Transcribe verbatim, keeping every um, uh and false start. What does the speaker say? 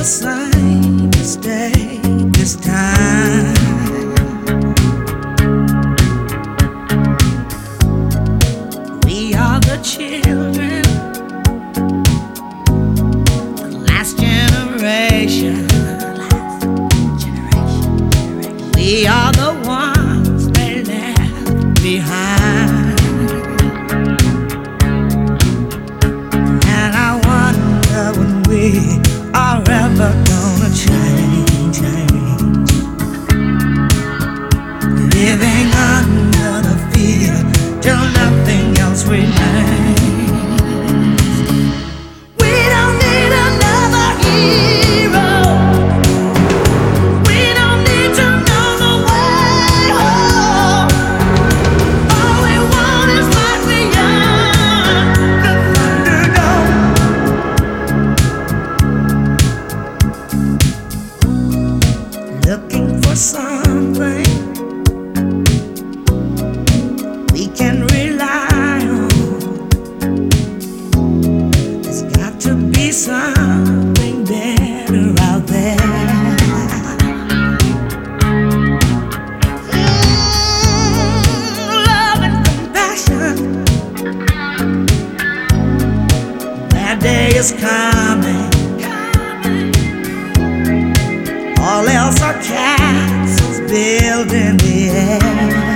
the same mistake this time. We are the children, the last generation. We are the ones they left behind. And I wonder when we are ever gonna change, change. Living under the fear till nothing else remains. We don't need another hero. We don't need to know the way home. All we want is life beyond the Thunderdome. Looking for something we can rely on. There's got to be something better out there. Mm, love and compassion. That day is coming. All else are castles built in the air.